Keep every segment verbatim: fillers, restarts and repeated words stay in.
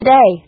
today.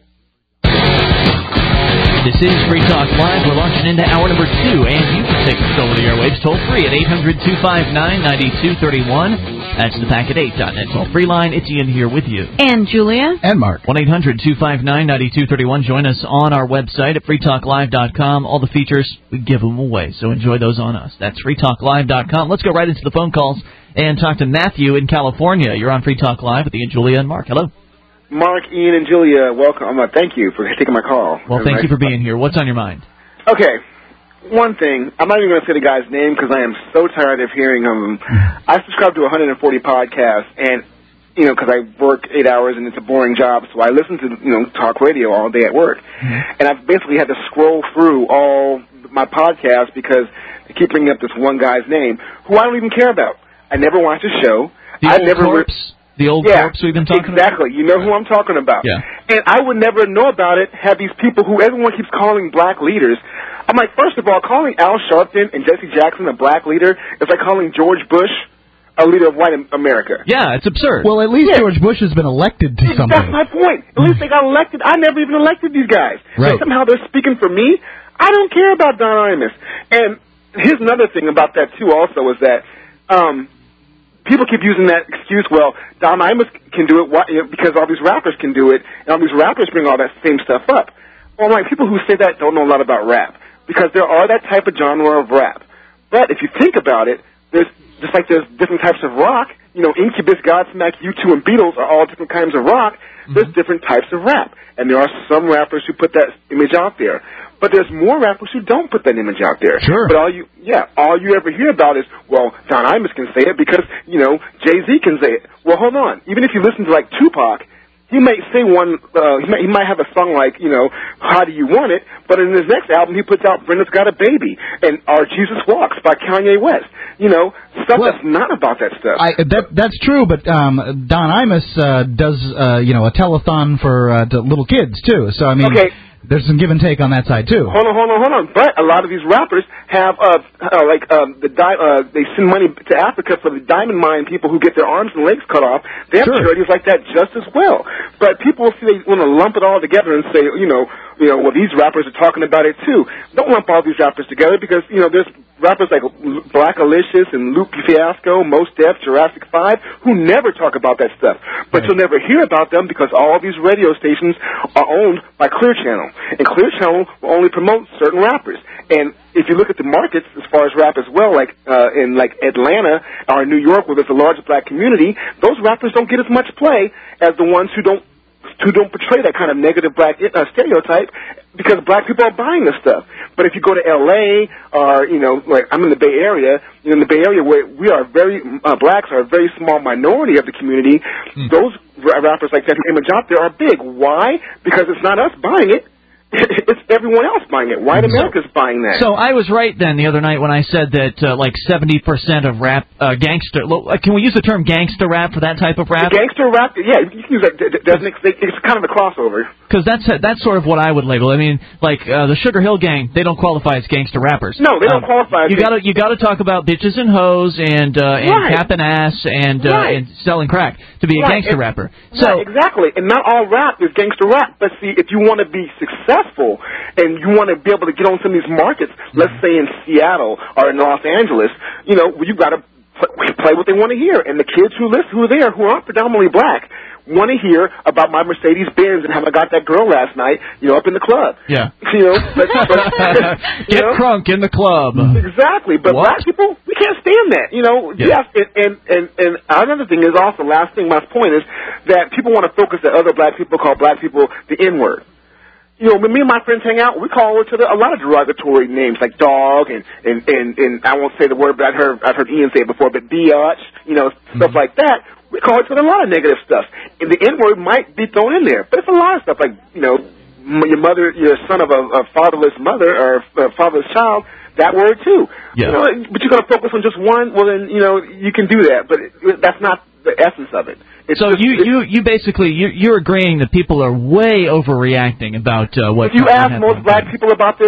This is Free Talk Live. We're launching into hour number two, and you can take control of the airwaves toll-free at eight hundred, two five nine, nine two three one. That's the packet eight dot net toll-free line. It's Ian here with you. And Julia. And Mark. one eight hundred, two five nine, nine two three one. Join us on our website at free talk live dot com. All the features, we give them away, so enjoy those on us. That's free talk live dot com. Let's go right into the phone calls and talk to Matthew in California. You're on Free Talk Live with Ian, Julia, and Mark. Hello. Mark, Ian, and Julia, welcome. Uh, thank you for taking my call. Well, thank you for being here. What's on your mind? Okay. One thing, I'm not even going to say the guy's name because I am so tired of hearing him. I subscribe to one hundred forty podcasts, and, you know, because I work eight hours and it's a boring job, so I listen to, you know, talk radio all day at work. Mm-hmm. And I've basically had to scroll through all my podcasts because they keep bringing up this one guy's name, who I don't even care about. I never watched his show. The I old never corpse? The old yeah, corpse we've been talking exactly. about? Exactly. You know who I'm talking about. Yeah. And I would never know about it had these people who everyone keeps calling black leaders. I'm like, first of all, calling Al Sharpton and Jesse Jackson a black leader is like calling George Bush a leader of white America. Yeah, it's absurd. Well, at least yeah. George Bush has been elected to something. That's my point. At least they got elected. I never even elected these guys. Right. So somehow they're speaking for me. I don't care about Don Imus. And here's another thing about that, too, also, is that um, people keep using that excuse, well, Don Imus can do it because all these rappers can do it, and all these rappers bring all that same stuff up. Well, like, people who say that don't know a lot about rap, because there are that type of genre of rap. But if you think about it, there's just like there's different types of rock. You know, Incubus, Godsmack, U two, and Beatles are all different kinds of rock. Mm-hmm. There's different types of rap. And there are some rappers who put that image out there. But there's more rappers who don't put that image out there. Sure. But all you, yeah, all you ever hear about is, well, Don Imus can say it because, you know, Jay-Z can say it. Well, hold on. Even if you listen to, like, Tupac, he might say one, uh, he might, he might have a song like, you know, How Do You Want It, but in his next album he puts out Brenda's Got a Baby and Our Jesus Walks by Kanye West. You know, stuff well, that's not about that stuff. I, that That's true, but um, Don Imus uh, does, uh, you know, a telethon for uh, to little kids, too. So, I mean... Okay. There's some give and take on that side, too. Hold on, hold on, hold on. But a lot of these rappers have, uh, uh like, um, the di- uh, they send money to Africa for the diamond mine people who get their arms and legs cut off. They have sure. charities like that just as well. But people see they want to lump it all together and say, you know, you know, well, these rappers are talking about it, too. Don't lump all these rappers together because, you know, there's rappers like Black Alicious and Lupe Fiasco, Mos Def, Jurassic five, who never talk about that stuff. But right. you'll never hear about them because all these radio stations are owned by Clear Channel. And Clear Channel will only promote certain rappers. And if you look at the markets as far as rap as well, like uh, in like Atlanta or New York, where there's a large black community, those rappers don't get as much play as the ones who don't who don't portray that kind of negative black uh, stereotype because black people are buying this stuff. But if you go to L A or, you know, like I'm in the Bay Area, you know, in the Bay Area where we are very, uh, blacks are a very small minority of the community, mm. those rappers like that who image out there are big. Why? Because it's not us buying it. It's everyone else buying it. White America's buying that. So I was right then the other night when I said that uh, like seventy percent of rap, uh, gangster, can we use the term gangster rap for that type of rap? The gangster rap, yeah, you can use that. Doesn't it's kind of a crossover. Because that's that's sort of what I would label. I mean, like uh, the Sugar Hill Gang, they don't qualify as gangster rappers. No, they don't um, qualify. As you got to you got to talk about bitches and hoes and uh, and right. capping ass and uh, right. and selling crack to be a right. gangster and, rapper. So right, exactly, and not all rap is gangster rap. But see, if you want to be successful and you want to be able to get on some of these markets, mm-hmm. let's say in Seattle or in Los Angeles, you know, you got to play what they want to hear. And the kids who listen, who are there, who aren't predominantly black, want to hear about my Mercedes Benz and how I got that girl last night, you know, up in the club. Yeah. You know, but, but, get you know? crunk in the club. Exactly. But what? black people, we can't stand that. You know, yeah. yes. And, and and and another thing is also, last thing, my point is that people want to focus that other black people call black people the N word. You know, when me and my friends hang out, we call each other a lot of derogatory names like dog and and and, and I won't say the word, but I've heard I've heard Ian say it before, but biatch, you know, mm-hmm. stuff like that. We call each other a lot of negative stuff, and the N word might be thrown in there, but it's a lot of stuff like, you know, your mother, your son of a, a fatherless mother or a fatherless child. That word too. Yeah. You know, but you're going to focus on just one. Well, then you know you can do that, but it, that's not the essence of it. It's so just, you, you you basically you you're agreeing that people are way overreacting about uh, what. If you ask most black people about this,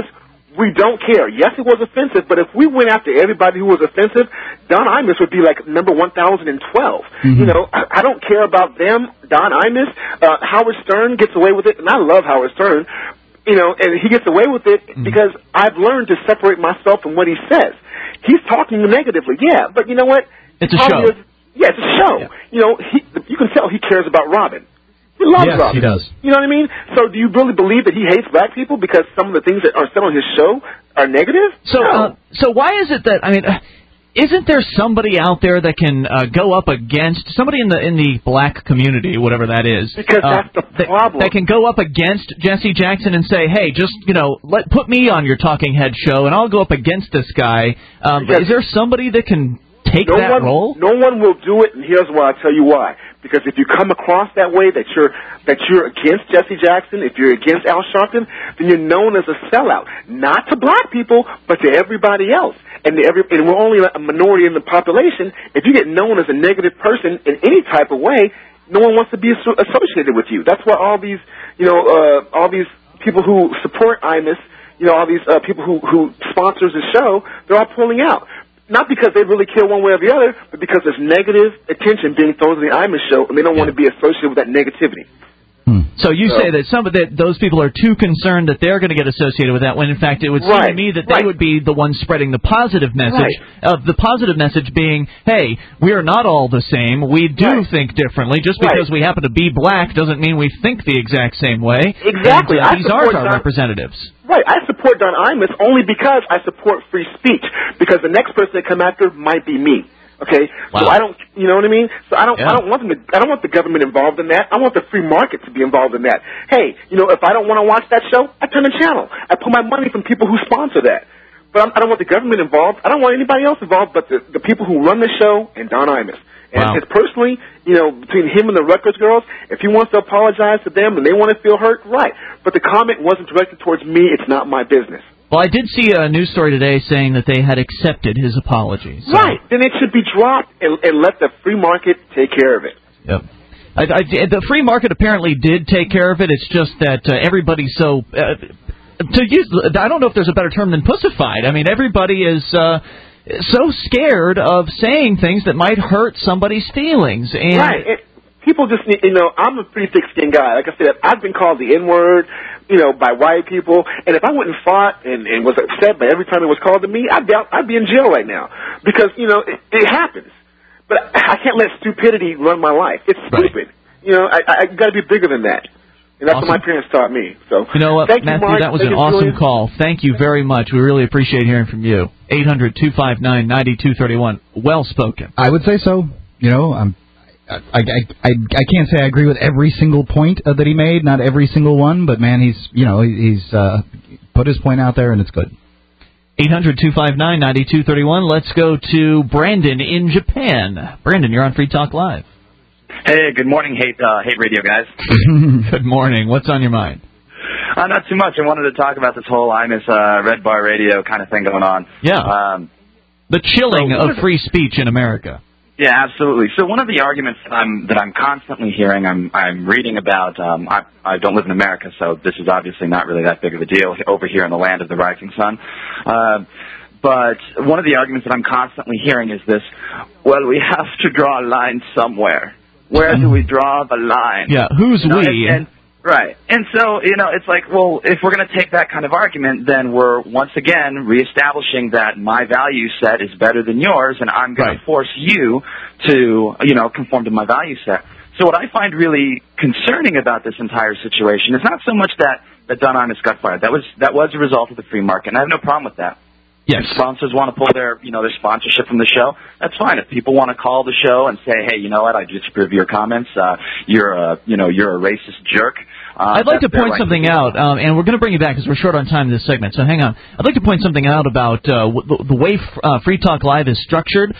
we don't care. Yes, it was offensive, but if we went after everybody who was offensive, Don Imus would be like number one thousand twelve. Mm-hmm. You know, I, I don't care about them. Don Imus, uh, Howard Stern gets away with it, and I love Howard Stern. You know, and he gets away with it mm-hmm. because I've learned to separate myself from what he says. He's talking negatively, yeah, but you know what? It's a show. Is, yeah, it's a show. Yeah. You know, he, you can tell he cares about Robin. He loves yes, Robin. He does. You know what I mean? So do you really believe that he hates black people because some of the things that are said on his show are negative? So, no. uh, so why is it that, I mean, uh, isn't there somebody out there that can uh, go up against, somebody in the in the black community, whatever that is, because uh, that's the problem. That, that can go up against Jesse Jackson and say, hey, just, you know, let put me on your talking head show and I'll go up against this guy. Um, but is there somebody that can take no that one, role? No one will do it, and here's why. I'll tell you why. Because if you come across that way, that you're that you're against Jesse Jackson, if you're against Al Sharpton, then you're known as a sellout, not to black people, but to everybody else. And, the every, and we're only a minority in the population. If you get known as a negative person in any type of way, no one wants to be associated with you. That's why all these, you know, uh, all these people who support Imus, you know, all these uh, people who who sponsors the show, they're all pulling out. Not because they really care one way or the other, but because there's negative attention being thrown to the Imus show, and they don't yeah. want to be associated with that negativity. Hmm. So you so, say that some of that those people are too concerned that they're going to get associated with that, when in fact it would seem right, to me that right. they would be the ones spreading the positive message. Right. Of the positive message being, hey, we are not all the same. We do right. think differently. Just because right. we happen to be black doesn't mean we think the exact same way. Exactly. And, uh, these are our Don, representatives. Right. I support Don Imus only because I support free speech. Because the next person to come after might be me. Okay, wow. so I don't, you know what I mean. So I don't, yeah. I don't want them to, I don't want the government involved in that. I want the free market to be involved in that. Hey, you know, if I don't want to watch that show, I turn the channel. I put my money from people who sponsor that. But I'm, I don't want the government involved. I don't want anybody else involved, but the, the people who run the show and Don Imus. And wow. it's personally, you know, between him and the Rutgers girls, if he wants to apologize to them and they want to feel hurt, right. But the comment wasn't directed towards me. It's not my business. Well, I did see a news story today saying that they had accepted his apology. So. Right. Then it should be dropped and, and let the free market take care of it. Yep. I, I, the free market apparently did take care of it. It's just that uh, everybody's so... Uh, to use, I don't know if there's a better term than pussified. I mean, everybody is uh, so scared of saying things that might hurt somebody's feelings. And right. It, people just need... You know, I'm a pretty thick-skinned guy. Like I said, I've been called the N-word, you know, by white people, and if I went and fought and, and was upset by every time it was called to me, I'd be out, I'd be in jail right now because you know it, it happens. But I, I can't let stupidity run my life. It's stupid. Right. You know, I, I got to be bigger than that, and that's awesome. what my parents taught me. So you know what, thank Matthew, you, Mark. that was thank an you, awesome Julian. call. Thank you very much. We really appreciate hearing from you. eight hundred two five nine nine two three one. Well spoken. I would say so. You know, I'm. I, I, I, I can't say I agree with every single point uh, that he made, not every single one, but, man, he's, you know, he's uh, put his point out there, and it's good. eight hundred two five nine nine two three one. Let's go to Brandon in Japan. Brandon, you're on Free Talk Live. Hey, good morning, Hate uh, Hate Radio guys. Good morning. What's on your mind? Uh, not too much. I wanted to talk about this whole Imus uh, Red Bar Radio kind of thing going on. Yeah. Um, the chilling so of free speech in America. Yeah, absolutely. So one of the arguments that I'm that I'm constantly hearing, I'm I'm reading about. Um, I I don't live in America, so this is obviously not really that big of a deal over here in the land of the rising sun. Uh, but one of the arguments that I'm constantly hearing is this: well, we have to draw a line somewhere. Where do we draw the line? Yeah, who's you know, we? And, and, Right. And so, you know, it's like, well, if we're going to take that kind of argument, then we're once again reestablishing that my value set is better than yours, and I'm going right. to force you to, you know, conform to my value set. So what I find really concerning about this entire situation is not so much that, that Don Imus got fired. That was, that was a result of the free market, and I have no problem with that. Yes. If sponsors want to pull their, you know, their sponsorship from the show, that's fine. If people want to call the show and say, hey, you know what, I disagree with your comments, uh, you're a, you know, you're a racist jerk. Uh, I'd like to point right something to out, um, and we're going to bring you back because we're short on time in this segment, so hang on. I'd like to point something out about uh, the, the way uh, Free Talk Live is structured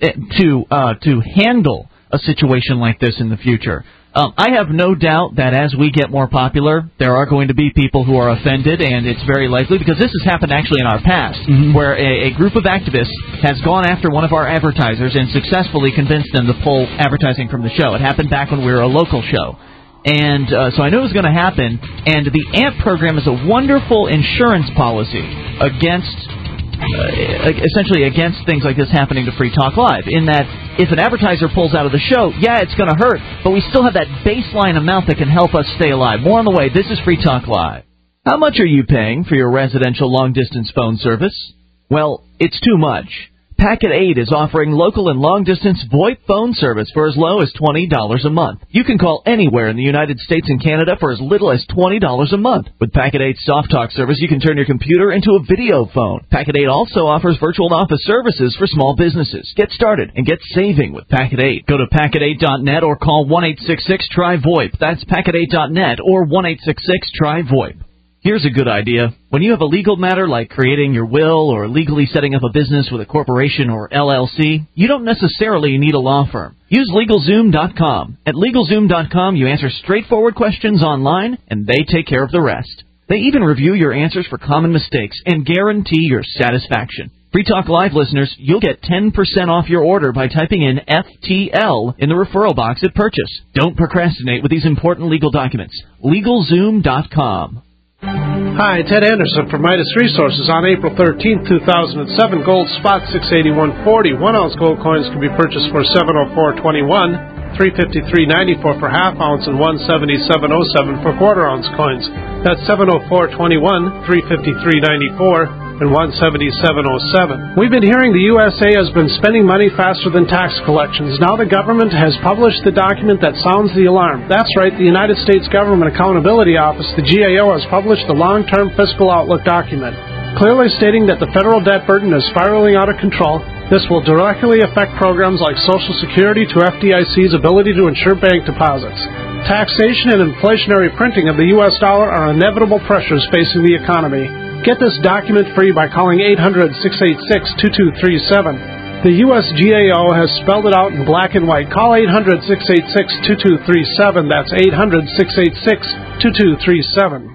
to uh, to handle a situation like this in the future. Um, I have no doubt that as we get more popular, there are going to be people who are offended, and it's very likely, because this has happened actually in our past, mm-hmm. where a, a group of activists has gone after one of our advertisers and successfully convinced them to pull advertising from the show. It happened back when we were a local show. And uh, so I knew it was going to happen. And the A M P program is a wonderful insurance policy against, uh, essentially against things like this happening to Free Talk Live. In that if an advertiser pulls out of the show, yeah, it's going to hurt. But we still have that baseline amount that can help us stay alive. More on the way. This is Free Talk Live. How much are you paying for your residential long-distance phone service? Well, it's too much. Packet eight is offering local and long-distance VoIP phone service for as low as twenty dollars a month. You can call anywhere in the United States and Canada for as little as twenty dollars a month. With Packet eight's Soft Talk service, you can turn your computer into a video phone. Packet eight also offers virtual office services for small businesses. Get started and get saving with Packet eight. Go to packet eight dot net or call one eight six six try VoIP. That's packet eight dot net or one eight six six try VoIP. Here's a good idea. When you have a legal matter like creating your will or legally setting up a business with a corporation or L L C, you don't necessarily need a law firm. Use LegalZoom dot com. At LegalZoom dot com, you answer straightforward questions online, and they take care of the rest. They even review your answers for common mistakes and guarantee your satisfaction. Free Talk Live listeners, you'll get ten percent off your order by typing in F T L in the referral box at purchase. Don't procrastinate with these important legal documents. LegalZoom dot com. Hi, Ted Anderson from Midas Resources. On April thirteenth, two thousand seven, gold spot six eighty-one forty. One ounce gold coins can be purchased for seven oh four twenty-one, three fifty-three ninety-four for half ounce, and one seventy-seven oh seven for quarter ounce coins. That's seven oh four twenty-one, three fifty-three ninety-four. And one seventy-seven oh seven. We've been hearing the U S A has been spending money faster than tax collections. Now the government has published the document that sounds the alarm. That's right, the United States Government Accountability Office, the G A O, has published the long-term fiscal outlook document, clearly stating that the federal debt burden is spiraling out of control. This will directly affect programs like Social Security to F D I C's ability to insure bank deposits. Taxation and inflationary printing of the U S dollar are inevitable pressures facing the economy. Get this document free by calling eight hundred, six eight six, two two three seven. The U S G A O has spelled it out in black and white. Call eight hundred, six eight six, two two three seven. That's eight hundred, six eight six, two two three seven.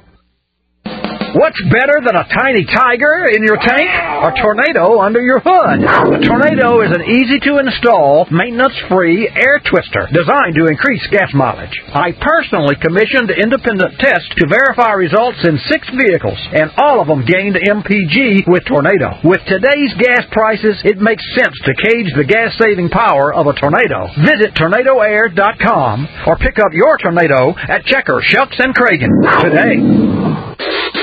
What's better than a tiny tiger in your tank? A tornado under your hood. A tornado is an easy-to-install, maintenance-free air twister designed to increase gas mileage. I personally commissioned independent tests to verify results in six vehicles, and all of them gained M P G with Tornado. With today's gas prices, it makes sense to gauge the gas-saving power of a tornado. Visit tornado air dot com or pick up your Tornado at Checker, Shucks, and Cragen today.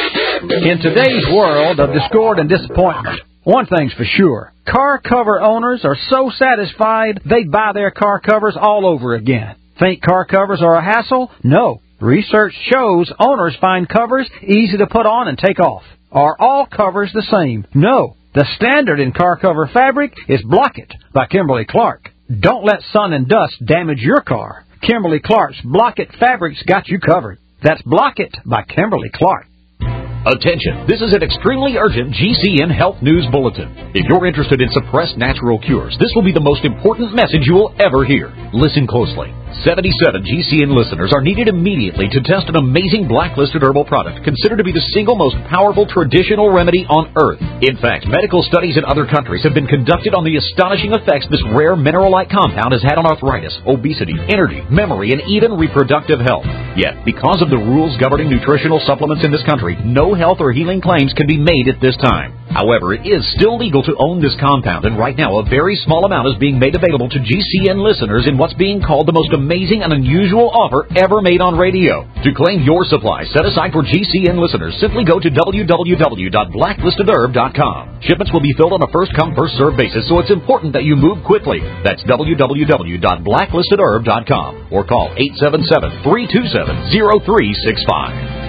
In today's world of discord and disappointment, one thing's for sure. Car cover owners are so satisfied they buy their car covers all over again. Think car covers are a hassle? No. Research shows owners find covers easy to put on and take off. Are all covers the same? No. The standard in car cover fabric is Block-It by Kimberly Clark. Don't let sun and dust damage your car. Kimberly Clark's Block-It fabric's got you covered. That's Block-It by Kimberly Clark. Attention, this is an extremely urgent G C N Health News Bulletin. If you're interested in suppressed natural cures, this will be the most important message you will ever hear. Listen closely. seventy-seven G C N listeners are needed immediately to test an amazing blacklisted herbal product considered to be the single most powerful traditional remedy on earth. In fact, medical studies in other countries have been conducted on the astonishing effects this rare mineral-like compound has had on arthritis, obesity, energy, memory, and even reproductive health. Yet, because of the rules governing nutritional supplements in this country, no health or healing claims can be made at this time. However, it is still legal to own this compound, and right now a very small amount is being made available to G C N listeners in what's being called the most amazing and unusual offer ever made on radio. To claim your supply set aside for G C N listeners, simply go to w w w dot blacklisted herb dot com. Shipments will be filled on a first-come, first-served basis, so it's important that you move quickly. That's w w w dot blacklisted herb dot com or call eight seven seven, three two seven, zero three six five.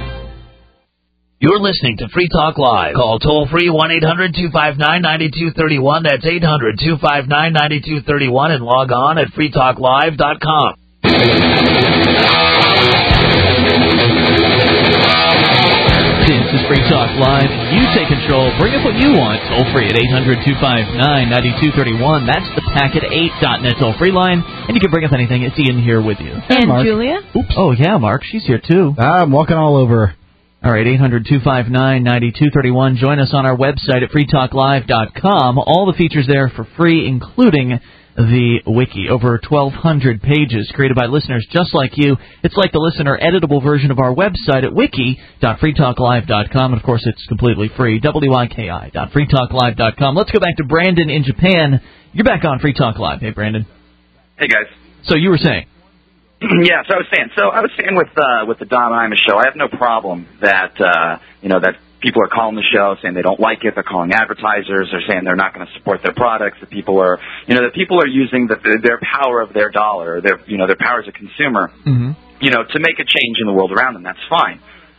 You're listening to Free Talk Live. Call toll-free one eight hundred, two five nine, nine two three one. That's eight hundred, two five nine, nine two three one. And log on at free talk live dot com. This is Free Talk Live. You take control. Bring up what you want. Toll-free at eight hundred, two five nine, nine two three one. That's the packet eight dot net toll-free line. And you can bring up anything. It's Ian here with you. And Mark. Julia. Oops. Oh, yeah, Mark. She's here, too. I'm walking all over. All right, eight hundred, two five nine, nine two three one. Join us on our website at free talk live dot com. All the features there for free, including the wiki. Over twelve hundred pages created by listeners just like you. It's like the listener editable version of our website at wiki dot free talk live dot com. And, of course, it's completely free, W I K I dot free talk live dot com. Let's go back to Brandon in Japan. You're back on Free Talk Live. Hey, Brandon. Hey, guys. So you were saying? Yeah, so I was saying. So I was saying with uh, with the Don Imus show, I have no problem that uh, you know that people are calling the show saying they don't like it. They're calling advertisers. They're saying they're not going to support their products. That people are, you know, that people are using the, their power of their dollar, their you know their power as a consumer, mm-hmm. you know, to make a change in the world around them. That's fine.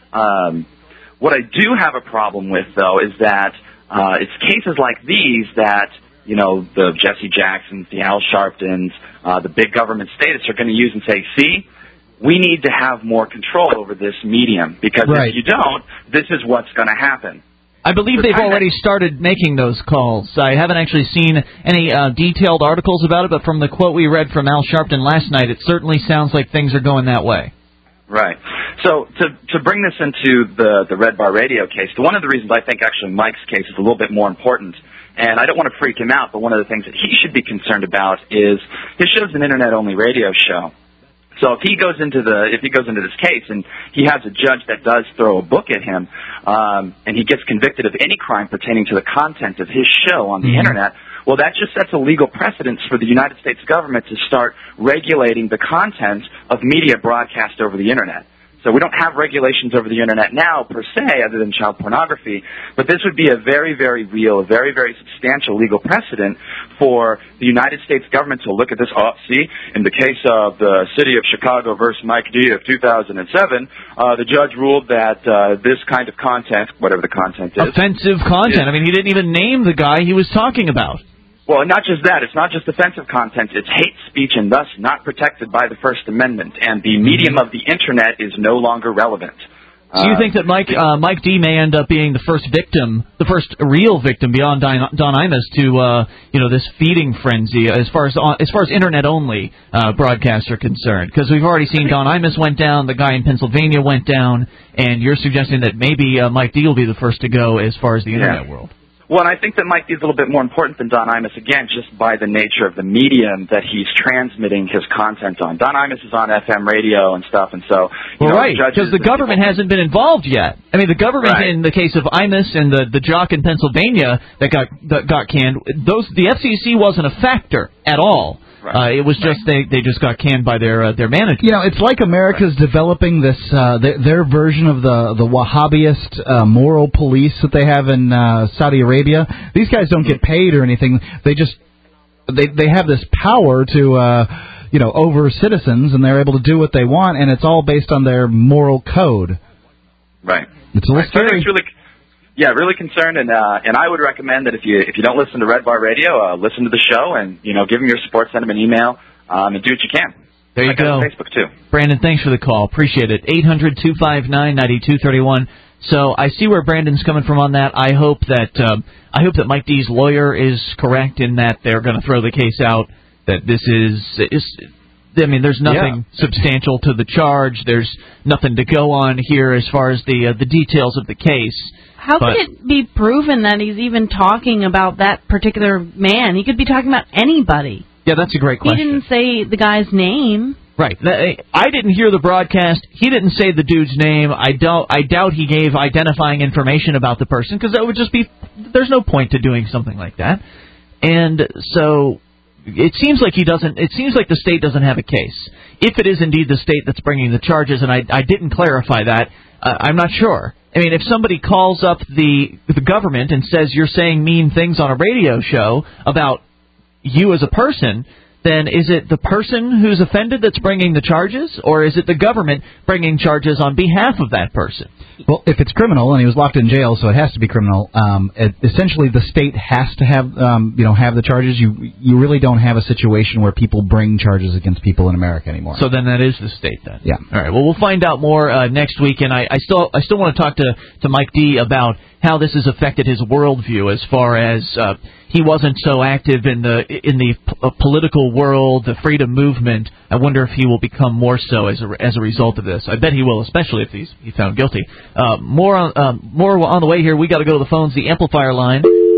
Um, what I do have a problem with, though, is that uh, it's cases like these that, you know, the Jesse Jacksons, the Al Sharptons, uh, the big government statists are going to use and say, see, we need to have more control over this medium, because right. if you don't, this is what's going to happen. I believe they've already started making those calls. I haven't actually seen any uh, detailed articles about it, but from the quote we read from Al Sharpton last night, it certainly sounds like things are going that way. Right. So to to bring this into the, the Red Bar Radio case, one of the reasons I think actually Mike's case is a little bit more important, and I don't want to freak him out, but one of the things that he should be concerned about is his show's an internet-only radio show. So if he goes into the if he goes into this case and he has a judge that does throw a book at him, um, and he gets convicted of any crime pertaining to the content of his show on the mm-hmm. internet, well, that just sets a legal precedence for the United States government to start regulating the content of media broadcast over the internet. So we don't have regulations over the internet now, per se, other than child pornography, but this would be a very, very real, a very, very substantial legal precedent for the United States government to look at this. Oh, see, in the case of the city of Chicago versus Mike D of two thousand seven, uh, the judge ruled that uh, this kind of content, whatever the content is... Offensive content. Is, I mean, he didn't even name the guy he was talking about. Well, not just that. It's not just offensive content. It's hate speech and thus not protected by the First Amendment. And the medium of the Internet is no longer relevant. So you think that Mike uh, Mike D may end up being the first victim, the first real victim beyond Don, Don Imus to uh, you know this feeding frenzy as far as as far as Internet only uh, broadcasts are concerned? Because we've already seen Don Imus went down, the guy in Pennsylvania went down, and you're suggesting that maybe uh, Mike D will be the first to go as far as the Internet yeah. world. Well, and I think that Mike D is a little bit more important than Don Imus, again, just by the nature of the medium that he's transmitting his content on. Don Imus is on F M radio and stuff, and so... You well, know, right, because the government people... hasn't been involved yet. I mean, the government, right. in the case of Imus and the, the jock in Pennsylvania that got that got canned, those the F C C wasn't a factor at all. Right. Uh, it was just right. they they just got canned by their uh, their manager. You know, it's like America's right. developing this uh, their, their version of the the Wahhabist uh, moral police that they have in uh, Saudi Arabia. These guys don't get paid or anything. They just they they have this power to uh, you know over citizens, and they're able to do what they want, and it's all based on their moral code. Right. It's a little right. scary. So it's really, yeah, really concerned, and uh, and I would recommend that if you if you don't listen to Red Bar Radio, uh, listen to the show, and you know, give them your support, send them an email, um, and do what you can. There you I go. On Facebook too. Brandon, thanks for the call. Appreciate it. eight hundred two five nine nine two three one. So I see where Brandon's coming from on that. I hope that um, I hope that Mike D's lawyer is correct in that they're going to throw the case out. That this is is. I mean, there's nothing yeah. substantial to the charge. There's nothing to go on here as far as the uh, the details of the case. How but, could it be proven that he's even talking about that particular man? He could be talking about anybody. Yeah, that's a great question. He didn't say the guy's name. Right. I didn't hear the broadcast. He didn't say the dude's name. I doubt, I doubt he gave identifying information about the person, because that would just be, there's no point to doing something like that. And so it seems like he doesn't, it seems like the state doesn't have a case. If it is indeed the state that's bringing the charges, and I, I didn't clarify that, uh, I'm not sure. I mean, if somebody calls up the the government and says you're saying mean things on a radio show about you as a person, then is it the person who's offended that's bringing the charges, or is it the government bringing charges on behalf of that person? Well, if it's criminal and he was locked in jail, so it has to be criminal. Um, it, essentially, the state has to have, um, you know, have the charges. You you really don't have a situation where people bring charges against people in America anymore. So then that is the state, then. Yeah. All right. Well, we'll find out more uh, next week, and I, I still I still want to talk to to Mike D about how this has affected his worldview as far as uh, he wasn't so active in the in the p- uh, political world, the freedom movement. I wonder if he will become more so as a, as a result of this. I bet he will, especially if he's, he's found guilty. Uh, more on uh, more on the way here. We got to go to the phones, the amplifier line.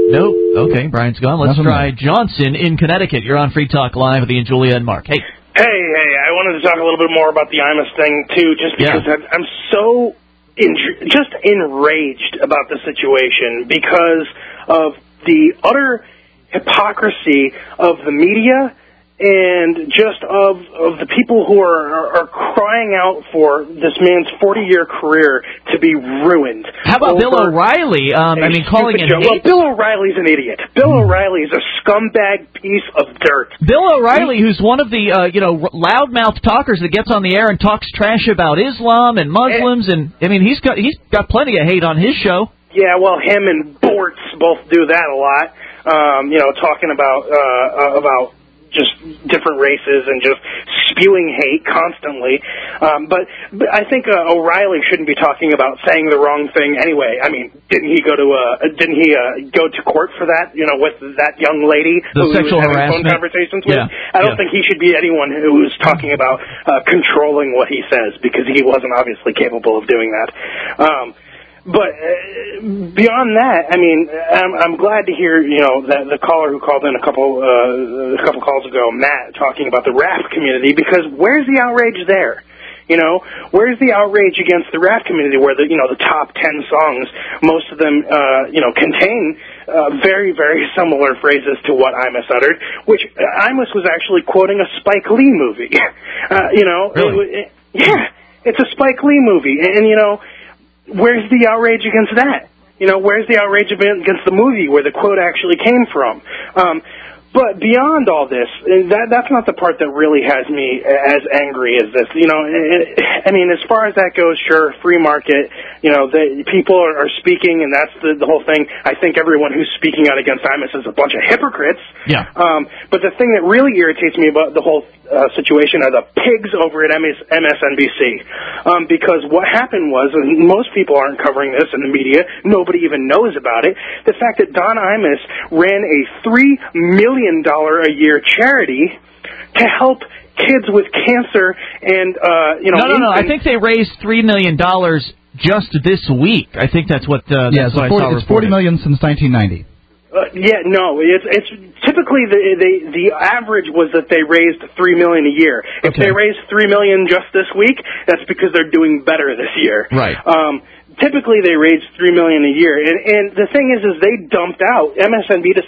Nope. Okay, Brian's gone. Let's Nothing try there. Johnson in Connecticut. You're on Free Talk Live with Ian, Julia, and Mark. Hey. Hey, hey, I wanted to talk a little bit more about the I M U S thing, too, just because Yeah. I'm, I'm so in, just enraged about the situation because of the utter hypocrisy of the media and just of of the people who are, are, are crying out for this man's forty-year career to be ruined. How about Bill O'Reilly? Um, I mean, calling it joke. Well, hate. Bill O'Reilly's an idiot. Bill O'Reilly is a scumbag piece of dirt. Bill O'Reilly, who's one of the uh, you know loudmouth talkers that gets on the air and talks trash about Islam and Muslims, and I mean he's got he's got plenty of hate on his show. Yeah, well, him and Bortz both do that a lot. Um, you know, talking about uh, about. just different races and just spewing hate constantly. Um, but, but I think uh, O'Reilly shouldn't be talking about saying the wrong thing anyway. I mean, didn't he go to uh, didn't he uh, go to court for that? You know, with that young lady the who sexual he was having harassment phone conversations with. Yeah. I don't yeah. think he should be anyone who is talking about uh, controlling what he says because he wasn't obviously capable of doing that. Um, But uh, beyond that, I mean, I'm, I'm glad to hear, you know, that the caller who called in a couple uh, a couple calls ago, Matt, talking about the rap community, because where's the outrage there? You know, where's the outrage against the rap community where the, you know, the top ten songs, most of them, uh, you know, contain uh, very, very similar phrases to what Imus uttered, which uh, Imus was actually quoting a Spike Lee movie. Uh, you know, really? it, it, yeah, it's a Spike Lee movie, and, and you know, where's the outrage against that? You know, where's the outrage against the movie where the quote actually came from? Um, but beyond all this, that that's not the part that really has me as angry as this. You know, it, I mean, as far as that goes, sure, free market. You know, the people are, are speaking, and that's the, the whole thing. I think everyone who's speaking out against Imus is a bunch of hypocrites. Yeah. Um, but the thing that really irritates me about the whole uh, situation are the pigs over at M S N B C. Um, because what happened was, and most people aren't covering this in the media, nobody even knows about it, the fact that Don Imus ran a three million dollars a year charity to help kids with cancer and, uh, you know... No, no, no, I think they raised three million dollars just this week. I think that's what, uh, that's yeah, what forty, I saw it's forty million since nineteen ninety. Uh, yeah, no, it's it's typically the the the average was that they raised three million a year. If okay. they raised three million just this week, that's because they're doing better this year. Right. Um, typically they raise three million a year, and and the thing is, is they dumped out. M S N B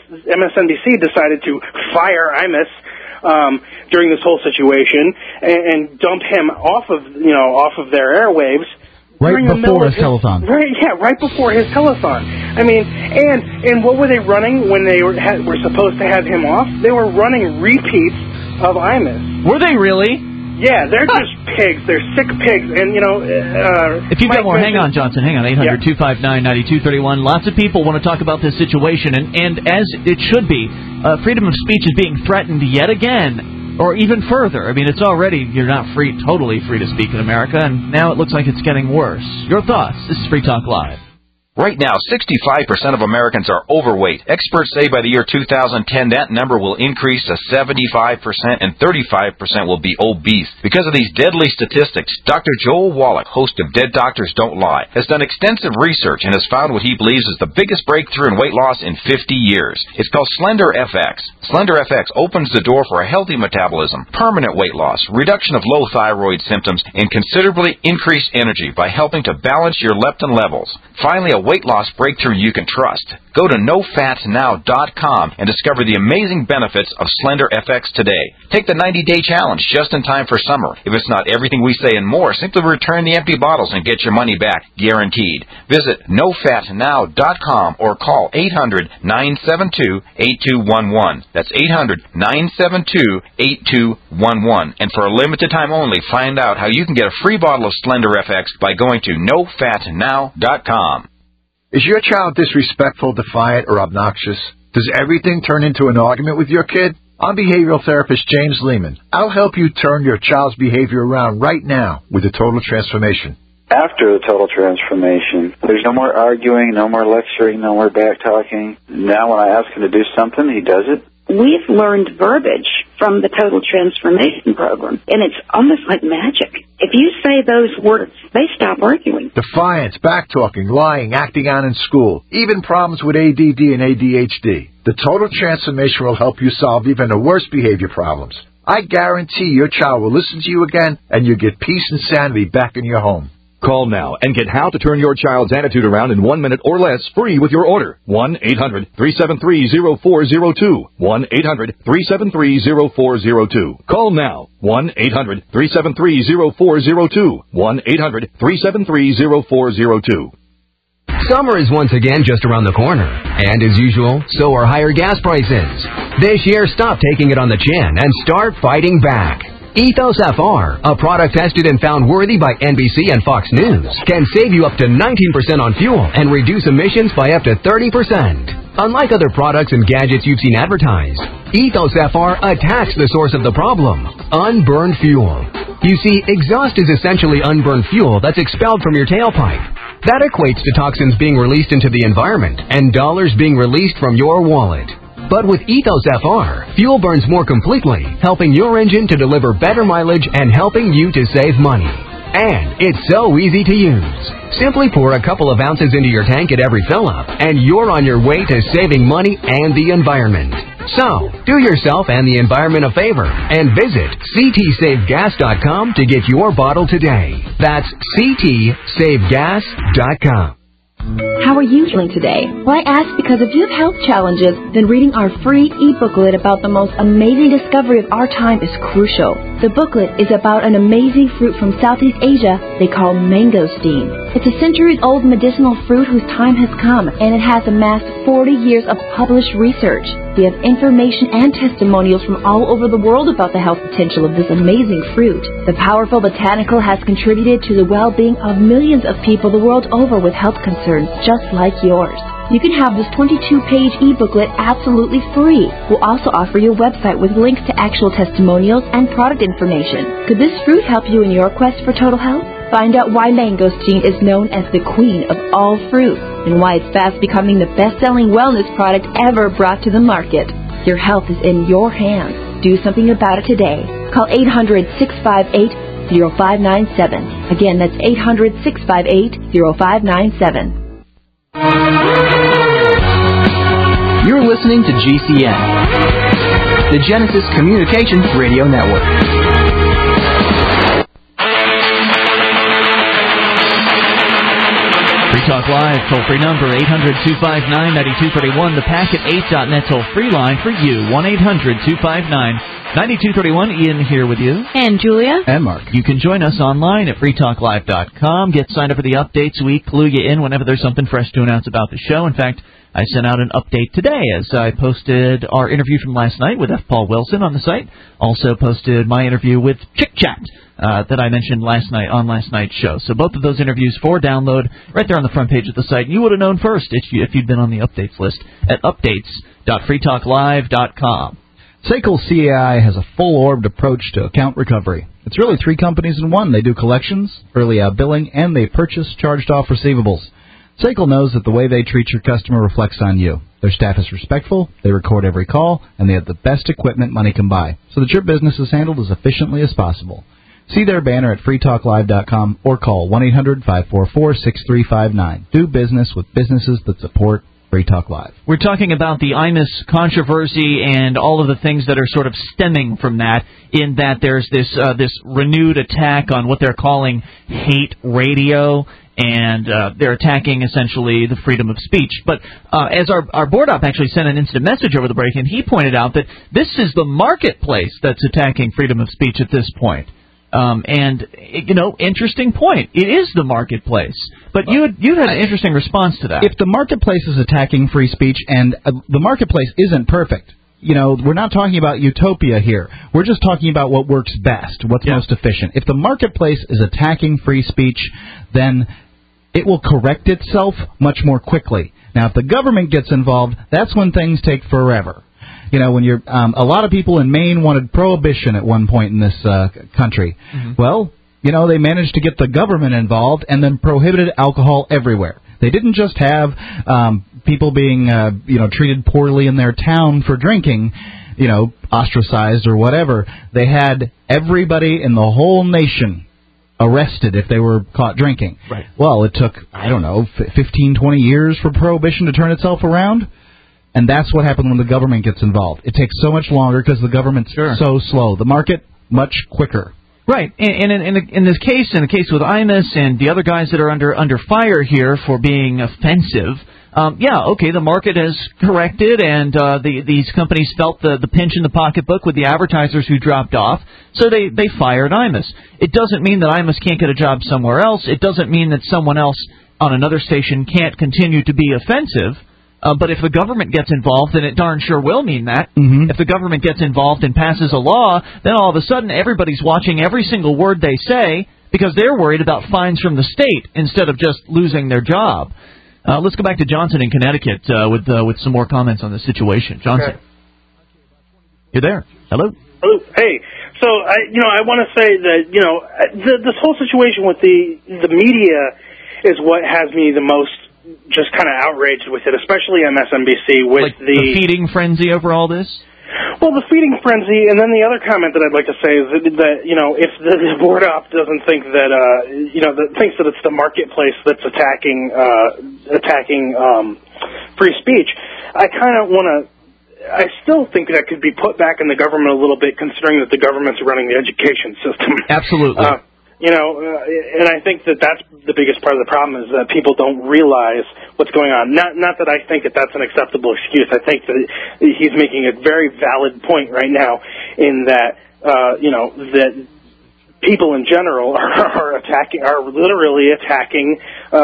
C decided to fire Imus um, during this whole situation and, and dump him off of you know off of their airwaves. Right before his telethon. Right, yeah, right before his telethon. I mean, and and what were they running when they were had, were supposed to have him off? They were running repeats of Imus. Were they really? Yeah, they're just pigs. They're sick pigs, and you know. Uh, if you've got more, mentioned, hang on, Johnson. Hang on, eight hundred two five nine nine two three one. Lots of people want to talk about this situation, and and as it should be, uh, freedom of speech is being threatened yet again. Or even further. I mean, it's already, you're not free, totally free to speak in America, and now it looks like it's getting worse. Your thoughts? This is Free Talk Live. Right now, sixty-five percent of Americans are overweight. Experts say by the year two thousand ten, that number will increase to seventy-five percent and thirty-five percent will be obese. Because of these deadly statistics, Doctor Joel Wallach, host of Dead Doctors Don't Lie, has done extensive research and has found what he believes is the biggest breakthrough in weight loss in fifty years. It's called Slender F X. Slender F X opens the door for a healthy metabolism, permanent weight loss, reduction of low thyroid symptoms, and considerably increased energy by helping to balance your leptin levels. Finally, a weight loss breakthrough you can trust. Go to no fat now dot com and discover the amazing benefits of Slender F X today. Take the ninety-day challenge just in time for summer. If it's not everything we say and more, simply return the empty bottles and get your money back, guaranteed. Visit no fat now dot com or call eight hundred nine seven two eight two one one. That's eight hundred nine seven two eight two one one. And for a limited time only, find out how you can get a free bottle of Slender F X by going to no fat now dot com. Is your child disrespectful, defiant, or obnoxious? Does everything turn into an argument with your kid? I'm behavioral therapist James Lehman. I'll help you turn your child's behavior around right now with a total transformation. After the total transformation, there's no more arguing, no more lecturing, no more back talking. Now when I ask him to do something, he does it. We've learned verbiage from the Total Transformation Program, and it's almost like magic. If you say those words, they stop arguing. Defiance, backtalking, lying, acting out in school, even problems with A D D and A D H D. The Total Transformation will help you solve even the worst behavior problems. I guarantee your child will listen to you again, and you'll get peace and sanity back in your home. Call now and get How to Turn Your Child's Attitude Around in one minute or less free with your order. one eight hundred three seven three zero four zero two. one eight hundred three seven three zero four zero two. Call now. one eight hundred three seven three zero four zero two. one eight hundred three seven three zero four zero two. Summer is once again just around the corner. And as usual, so are higher gas prices. This year, stop taking it on the chin and start fighting back. Ethos F R, a product tested and found worthy by N B C and Fox News, can save you up to nineteen percent on fuel and reduce emissions by up to thirty percent. Unlike other products and gadgets you've seen advertised, Ethos F R attacks the source of the problem, unburned fuel. You see, exhaust is essentially unburned fuel that's expelled from your tailpipe. That equates to toxins being released into the environment and dollars being released from your wallet. But with Ethos F R, fuel burns more completely, helping your engine to deliver better mileage and helping you to save money. And it's so easy to use. Simply pour a couple of ounces into your tank at every fill-up, and you're on your way to saving money and the environment. So, do yourself and the environment a favor and visit c t save gas dot com to get your bottle today. That's c t save gas dot com. How are you feeling today? Well, I ask because if you have health challenges, then reading our free e-booklet about the most amazing discovery of our time is crucial. The booklet is about an amazing fruit from Southeast Asia they call mangosteen. It's a centuries-old medicinal fruit whose time has come, and it has amassed forty years of published research. We have information and testimonials from all over the world about the health potential of this amazing fruit. The powerful botanical has contributed to the well-being of millions of people the world over with health concerns just like yours. You can have this twenty-two page e-booklet absolutely free. We'll also offer you a website with links to actual testimonials and product information. Could this fruit help you in your quest for total health? Find out why mangosteen is known as the queen of all fruits and why it's fast becoming the best-selling wellness product ever brought to the market. Your health is in your hands. Do something about it today. Call eight hundred six five eight zero five nine seven. Again, that's eight hundred six five eight zero five nine seven. You're listening to G C N, the Genesis Communications Radio Network. Free Talk Live, toll-free number, eight hundred two five nine nine two three one. The Packet eight dot net toll-free line for you, one eight hundred two five nine nine two three one. Ian here with you. And Julia. And Mark. You can join us online at free talk live dot com. Get signed up for the updates. We clue you in whenever there's something fresh to announce about the show. In fact, I sent out an update today as I posted our interview from last night with F. Paul Wilson on the site. Also posted my interview with Chick Chat uh, that I mentioned last night on last night's show. So both of those interviews for download right there on the front page of the site. You would have known first if, you, if you'd been on the updates list at updates dot free talk live dot com. S A C L C A I has a full-orbed approach to account recovery. It's really three companies in one. They do collections, early out billing, and they purchase charged-off receivables. S A C L knows that the way they treat your customer reflects on you. Their staff is respectful, they record every call, and they have the best equipment money can buy, so that your business is handled as efficiently as possible. See their banner at free talk live dot com or call one eight hundred five four four six three five nine. Do business with businesses that support Free Talk Live. We're talking about the I M U S controversy and all of the things that are sort of stemming from that, in that there's this uh, this renewed attack on what they're calling hate radio, and uh, they're attacking essentially the freedom of speech. But uh, as our, our board op actually sent an instant message over the break, and he pointed out that this is the marketplace that's attacking freedom of speech at this point. Um, and, you know, interesting point. It is the marketplace. But you had, you had an interesting response to that. If the marketplace is attacking free speech, and uh, the marketplace isn't perfect, you know, we're not talking about utopia here. We're just talking about what works best, what's yeah. most efficient. If the marketplace is attacking free speech, then it will correct itself much more quickly. Now, if the government gets involved, that's when things take forever. You know, when you're um, a lot of people in Maine wanted prohibition at one point in this uh, country. Mm-hmm. Well, you know, they managed to get the government involved and then prohibited alcohol everywhere. They didn't just have um, people being, uh, you know, treated poorly in their town for drinking. you know, ostracized or whatever. They had everybody in the whole nation arrested if they were caught drinking. Right. Well, it took, I don't know, fifteen, twenty years for Prohibition to turn itself around. And that's what happened when the government gets involved. It takes so much longer because the government's sure. so slow. The market, much quicker. Right, and in, in, in this case, in the case with Imus and the other guys that are under under fire here for being offensive, um, yeah, okay, the market has corrected, and uh, the, these companies felt the, the pinch in the pocketbook with the advertisers who dropped off, so they, they fired Imus. It doesn't mean that Imus can't get a job somewhere else. It doesn't mean that someone else on another station can't continue to be offensive. Uh, but if the government gets involved, then it darn sure will mean that. Mm-hmm. If the government gets involved and passes a law, then all of a sudden everybody's watching every single word they say because they're worried about fines from the state instead of just losing their job. Uh, let's go back to Johnson in Connecticut uh, with uh, with some more comments on the situation. Johnson, okay. You're there. Hello. Hello. Hey. So I, you know, I want to say that you know the, this whole situation with the the media is what has me the most just kind of outraged with it, especially M S N B C with like the, the feeding frenzy over all this. Well, the feeding frenzy, and then the other comment that I'd like to say is that, that you know, if the, the board op doesn't think that uh, you know, that thinks that it's the marketplace that's attacking uh, attacking um, free speech, I kind of want to. I still think that could be put back in the government a little bit, considering that the government's running the education system. Absolutely. Uh, You know, uh, and I think that that's the biggest part of the problem is that people don't realize what's going on. Not not that I think that that's an acceptable excuse. I think that he's making a very valid point right now in that, uh, you know, that people in general are, are attacking, are literally attacking uh,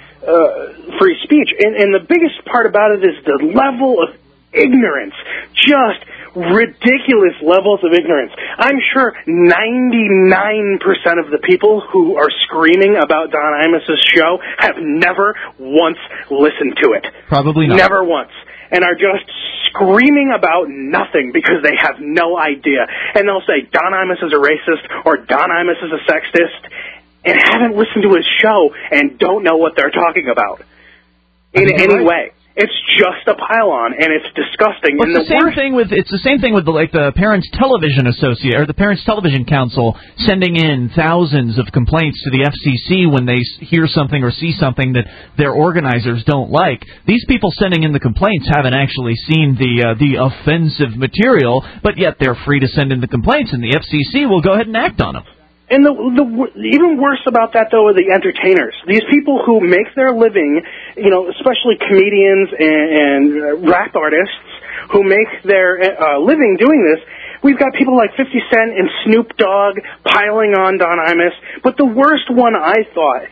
uh, free speech. And, and the biggest part about it is the level of ignorance. Just ridiculous levels of ignorance. I'm sure ninety-nine percent of the people who are screaming about Don Imus's show have never once listened to it. Probably not. Never once. And are just screaming about nothing because they have no idea. And they'll say, Don Imus is a racist or Don Imus is a sexist, and haven't listened to his show and don't know what they're talking about in any right. way. It's just a pile-on, and it's disgusting. Well, it's and the, the same worst... thing with it's the same thing with the, like the Parents Television Associate or the Parents Television Council sending in thousands of complaints to the F C C when they hear something or see something that their organizers don't like. These people sending in the complaints haven't actually seen the uh, the offensive material, but yet they're free to send in the complaints, and the F C C will go ahead and act on them. And the, the even worse about that, though, are the entertainers. These people who make their living, you know, especially comedians and, and rap artists who make their uh, living doing this. We've got people like fifty Cent and Snoop Dogg piling on Don Imus. But the worst one, I thought,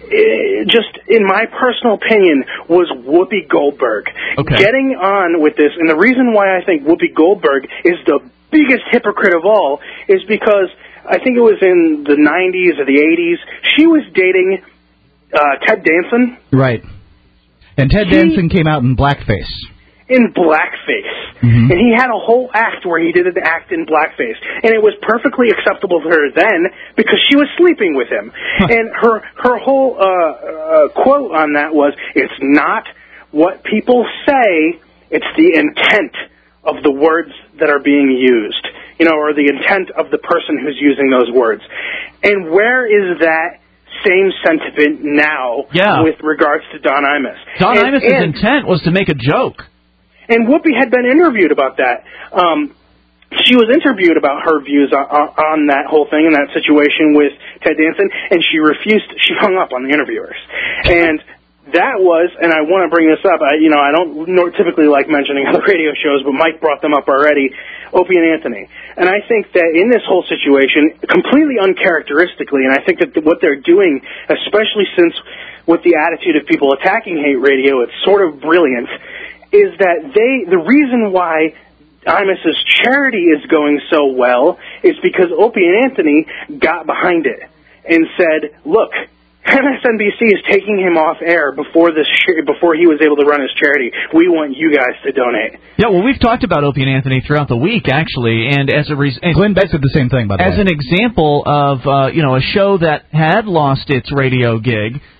just in my personal opinion, was Whoopi Goldberg. Okay. Getting on with this, and the reason why I think Whoopi Goldberg is the biggest hypocrite of all is because I think it was in the nineties or the eighties. She was dating uh, Ted Danson. Right. And Ted he, Danson came out in blackface. In blackface. Mm-hmm. And he had a whole act where he did an act in blackface. And it was perfectly acceptable to her then because she was sleeping with him. And her, her whole uh, uh, quote on that was, it's not what people say, it's the intent of the words that are being used. You know, or the intent of the person who's using those words. And where is that same sentiment now yeah. with regards to Don Imus? Don and, Imus's and, intent was to make a joke. And Whoopi had been interviewed about that. Um, she was interviewed about her views on, on that whole thing and that situation with Ted Danson, and she refused. She hung up on the interviewers. And that was, and I want to bring this up, I, you know, I don't nor typically like mentioning other radio shows, but Mike brought them up already, Opie and Anthony. And I think that in this whole situation, completely uncharacteristically, and I think that what they're doing, especially since with the attitude of people attacking hate radio, it's sort of brilliant, is that they, the reason why Imus's charity is going so well is because Opie and Anthony got behind it and said, look, M S N B C is taking him off air before this sh- before he was able to run his charity. We want you guys to donate. Yeah, well, we've talked about Opie and Anthony throughout the week, actually, and as a reason, Glenn Beck did the same thing, by the as way. an example of uh, you know a show that had lost its radio gig,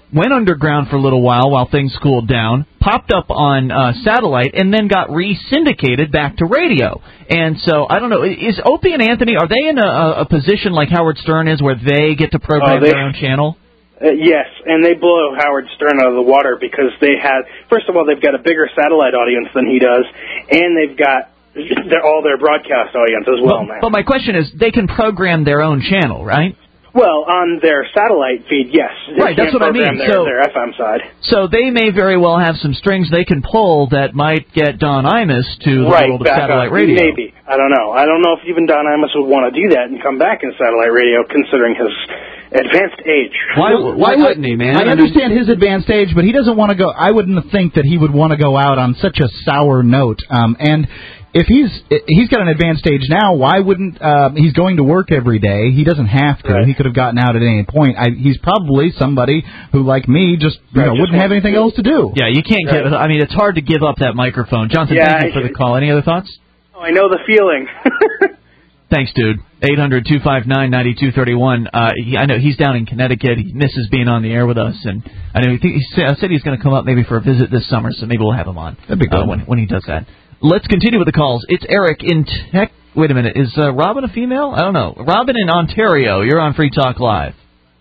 went underground for a little while while things cooled down, popped up on uh, satellite, and then got re-syndicated back to radio. And so, I don't know, is Opie and Anthony, are they in a, a position like Howard Stern is where they get to program Oh, they- their own channel? Uh, yes, and they blow Howard Stern out of the water because they had, first of all, they've got a bigger satellite audience than he does, and they've got their, all their broadcast audience as well But, now. but my question is, they can program their own channel, right? Well, on their satellite feed, yes. They Right, that's can't what I program mean. Their, So- their F M side. So they may very well have some strings they can pull that might get Don Imus to the right, world of back satellite up. radio. Maybe. I don't know. I don't know if even Don Imus would want to do that and come back in satellite radio, considering his advanced age. Why, why wouldn't he, man? I understand his advanced age, but he doesn't want to go. I wouldn't think that he would want to go out on such a sour note. Um, and if he's he's got an advanced age now, why wouldn't uh, he's going to work every day? He doesn't have to. He could have gotten out at any point. I, he's probably somebody who, like me, just you know, wouldn't have anything else to do. Yeah, you can't give it. I mean, it's hard to give up that microphone. Johnson, Yeah, thank you for the call. Any other thoughts? Oh, I know the feeling. Thanks, dude. eight hundred two five nine nine two three one. Uh, he, I know he's down in Connecticut. He misses being on the air with us, and I know he, think, he said, said he's going to come up maybe for a visit this summer, so maybe we'll have him on That'd be good. uh, when, when he does that. Let's continue with the calls. It's Eric in Tech. Wait a minute. Is uh, Robin a female? I don't know. Robin in Ontario. You're on Free Talk Live.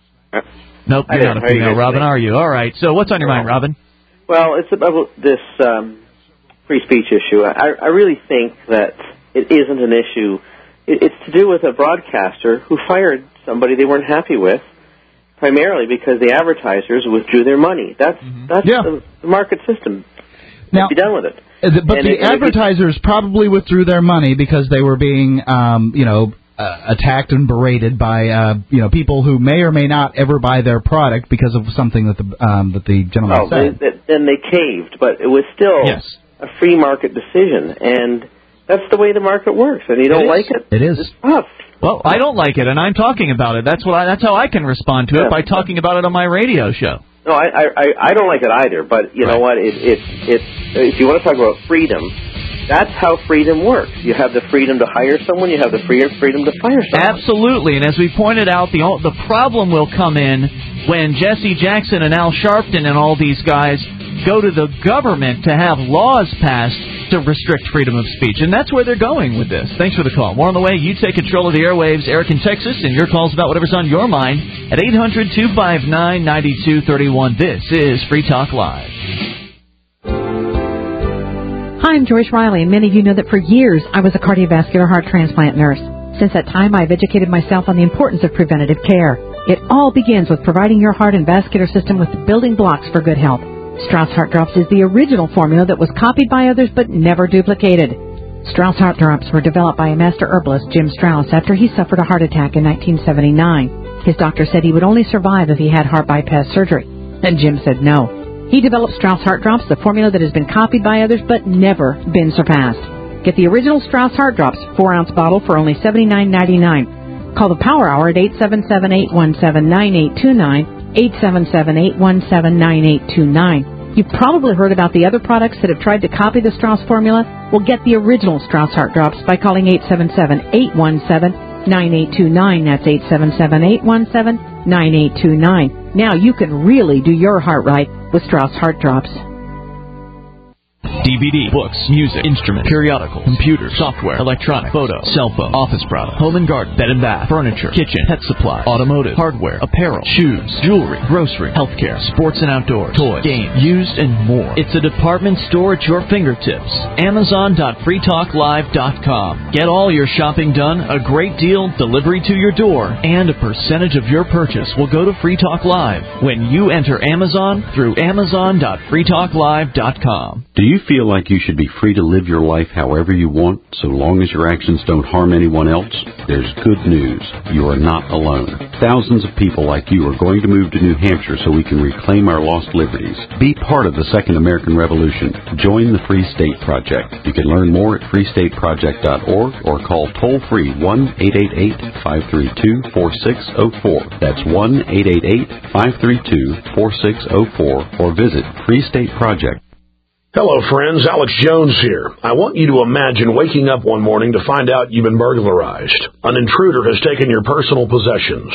Nope, Hi you're there. not a How are you female. guys Robin, today? are you? All right. So what's on your mind, Robin? Well, it's about this um, free speech issue. I, I really think that it isn't an issue. It, it's to do with a broadcaster who fired somebody they weren't happy with, primarily because the advertisers withdrew their money. That's that's the, the market system. Now, be done with it. Uh, the- But And the it- and if you- advertisers probably withdrew their money because they were being, um, you know, uh, attacked and berated by, uh, you know, people who may or may not ever buy their product because of something that the um, that the gentleman Oh, they, said. they, then they caved, but it was still Yes. a free market decision, and that's the way the market works. And you don't It like is. it? It is. It's tough. Well, I don't like it, and I'm talking about it. That's what I, that's how I can respond to it, Yeah. by talking about it on my radio show. No, I, I, I I don't like it either. But you know what? It, it, it, if you want to talk about freedom, that's how freedom works. You have the freedom to hire someone. You have the free freedom to fire someone. Absolutely, and as we pointed out, the the problem will come in when Jesse Jackson and Al Sharpton and all these guys go to the government to have laws passed to restrict freedom of speech, and that's where they're going with this. Thanks for the call. More on the way. You take control of the airwaves, Eric in Texas, and your calls about whatever's on your mind at eight hundred two five nine nine two three one. This is Free Talk Live. Hi, I'm Joyce Riley, and many of you know that for years I was a cardiovascular heart transplant nurse. Since that time, I've educated myself on the importance of preventative care. It all begins with providing your heart and vascular system with the building blocks for good health. Strauss Heart Drops is the original formula that was copied by others but never duplicated. Strauss Heart Drops were developed by a master herbalist, Jim Strauss, after he suffered a heart attack in nineteen seventy-nine. His doctor said he would only survive if he had heart bypass surgery, and Jim said no. He developed Strauss Heart Drops, the formula that has been copied by others but never been surpassed. Get the original Strauss Heart Drops, four ounce bottle for only seventy-nine ninety-nine. Call the Power Hour at eight seven seven, eight one seven, nine eight two nine, eight seven seven, eight one seven, nine eight two nine. You've probably heard about the other products that have tried to copy the Strauss formula. Well, get the original Strauss Heart Drops by calling eight seven seven, eight one seven, nine eight two nine. That's eight seven seven, eight one seven, nine eight two nine. Now you can really do your heart right with Strauss Heart Drops. D V D, books, music, instruments, periodicals, computer, software, electronic, photo, cell phone, office products, home and garden, bed and bath, furniture, kitchen, pet supply, automotive, hardware, apparel, shoes, jewelry, grocery, healthcare, sports and outdoors, toys, games, used, and more. It's a department store at your fingertips. Amazon dot free talk live dot com. Get all your shopping done, a great deal, delivery to your door, and a percentage of your purchase will go to Free Talk Live when you enter Amazon through Amazon dot free talk live dot com. Do you feel like you should be free to live your life however you want, so long as your actions don't harm anyone else? There's good news. You are not alone. Thousands of people like you are going to move to New Hampshire so we can reclaim our lost liberties. Be part of the Second American Revolution. Join the Free State Project. You can learn more at free state project dot org or call toll-free one eight eight eight, five three two, four six zero four. That's one eight eight eight, five three two, four six zero four or visit Free State Project. Hello, friends. Alex Jones here. I want you to imagine waking up one morning to find out you've been burglarized. An intruder has taken your personal possessions.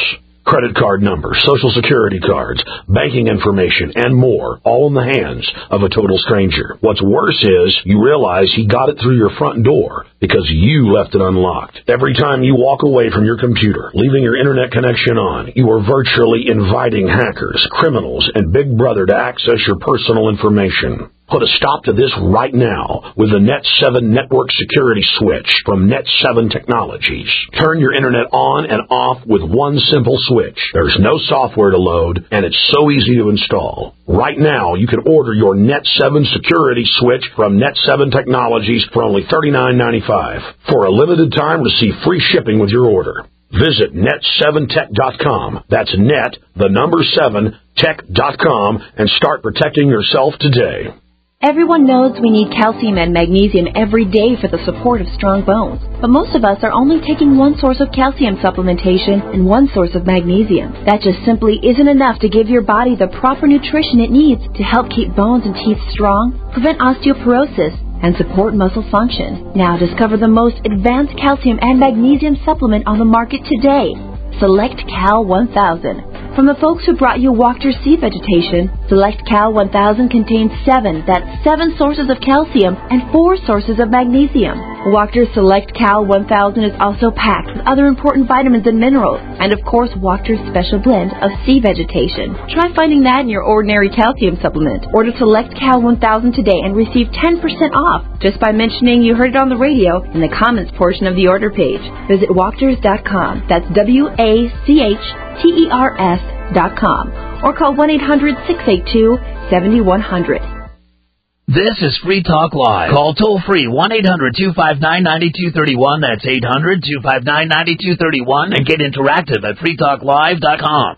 Credit card numbers, social security cards, banking information, and more, all in the hands of a total stranger. What's worse is you realize he got it through your front door because you left it unlocked. Every time you walk away from your computer, leaving your internet connection on, you are virtually inviting hackers, criminals, and Big Brother to access your personal information. Put a stop to this right now with the Net seven Network Security Switch from Net seven Technologies. Turn your internet on and off with one simple switch. There's no software to load, and it's so easy to install. Right now, you can order your Net seven Security Switch from Net seven Technologies for only thirty-nine ninety-five. For a limited time, receive free shipping with your order. Visit net seven tech dot com. That's net, the number seven, tech dot com, and start protecting yourself today. Everyone knows we need calcium and magnesium every day for the support of strong bones. But most of us are only taking one source of calcium supplementation and one source of magnesium. That just simply isn't enough to give your body the proper nutrition it needs to help keep bones and teeth strong, prevent osteoporosis, and support muscle function. Now discover the most advanced calcium and magnesium supplement on the market today. Select Cal one thousand. From the folks who brought you Wachter Sea Vegetation, Select Cal one thousand contains seven, that's seven sources of calcium and four sources of magnesium. Wachter Select Cal one thousand is also packed with other important vitamins and minerals, and of course Wachter's special blend of sea vegetation. Try finding that in your ordinary calcium supplement. Order Select Cal one thousand today and receive ten percent off just by mentioning you heard it on the radio in the comments portion of the order page. Visit wachters dot com. That's W A C H T E R S dot com, or call one eight hundred six eight two seven one zero zero. This is Free Talk Live. Call toll-free one eight hundred two five nine nine two three one. That's eight hundred two five nine nine two three one. And get interactive at free talk live dot com.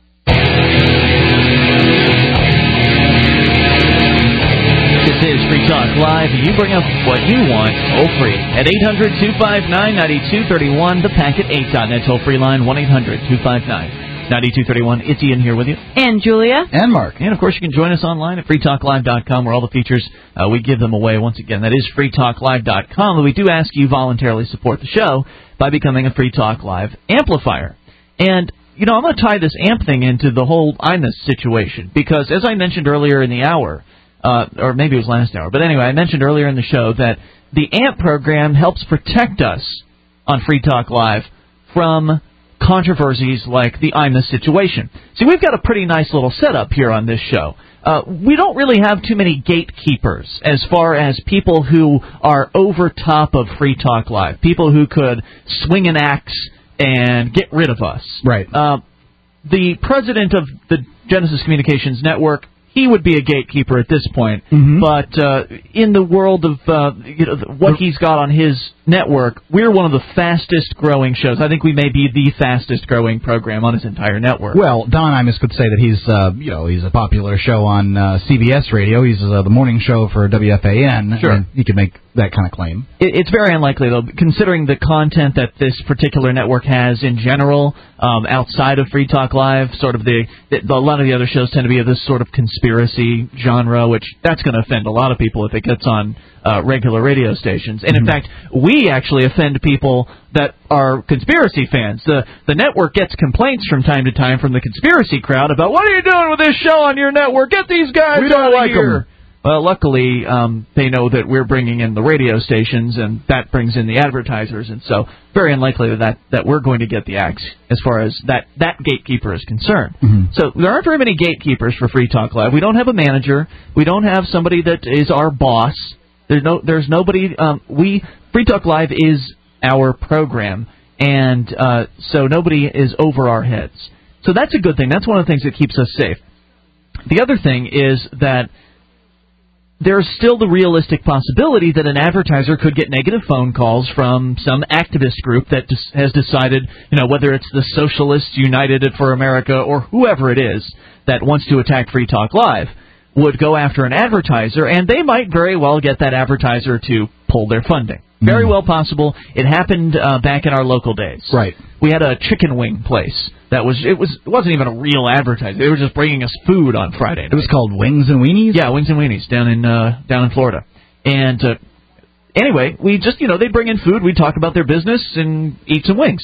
This is Free Talk Live. You bring up what you want toll-free at eight hundred two five nine nine two three one. The Packet eight dot net toll-free line, one eight hundred two five nine nine two three one. It's Ian here with you. And Julia. And Mark. And, of course, you can join us online at free talk live dot com, where all the features, uh, we give them away. Once again, that is free talk live dot com. We do ask you voluntarily support the show by becoming a Free Talk Live amplifier. And, you know, I'm going to tie this amp thing into the whole I M U S situation, because, as I mentioned earlier in the hour, uh, or maybe it was last hour, but anyway, I mentioned earlier in the show that the AMP program helps protect us on Free Talk Live from controversies like the I M U S situation. See, we've got a pretty nice little setup here on this show. Uh, we don't really have too many gatekeepers as far as people who are over top of Free Talk Live, people who could swing an axe and get rid of us. Right. Uh, the president of the Genesis Communications Network, he would be a gatekeeper at this point. Mm-hmm. But uh, in the world of uh, you know, what he's got on his network, we're one of the fastest growing shows. I think we may be the fastest growing program on his entire network. Well, Don Imus could say that he's, uh, you know, he's a popular show on uh, C B S radio. He's uh, the morning show for W F A N. Sure. And he could make that kind of claim. It, it's very unlikely, though, considering the content that this particular network has in general, um, outside of Free Talk Live. Sort of the, the a lot of the other shows tend to be of this sort of conspiracy genre, which that's going to offend a lot of people if it gets on uh, regular radio stations. And in mm-hmm. fact, we actually offend people that are conspiracy fans. The the network gets complaints from time to time from the conspiracy crowd about, what are you doing with this show on your network? Get these guys we out don't of like here. them. Well, luckily, um, they know that we're bringing in the radio stations, and that brings in the advertisers, and so very unlikely that, that we're going to get the axe as far as that, that gatekeeper is concerned. Mm-hmm. So there aren't very many gatekeepers for Free Talk Live. We don't have a manager. We don't have somebody that is our boss. There's no, there's nobody. Um, we Free Talk Live is our program, and uh, so nobody is over our heads. So that's a good thing. That's one of the things that keeps us safe. The other thing is that there's still the realistic possibility that an advertiser could get negative phone calls from some activist group that has decided, you know, whether it's the Socialists United for America or whoever it is that wants to attack Free Talk Live, would go after an advertiser, and they might very well get that advertiser to pull their funding. Very well possible. It happened uh, back in our local days. Right. We had a chicken wing place that was it was it wasn't even a real advertising. They were just bringing us food on Friday night. It was called Wings and Weenies? Yeah, Wings and Weenies down in uh, down in Florida. And uh, anyway, we just you know they'd bring in food. We'd talk about their business and eat some wings.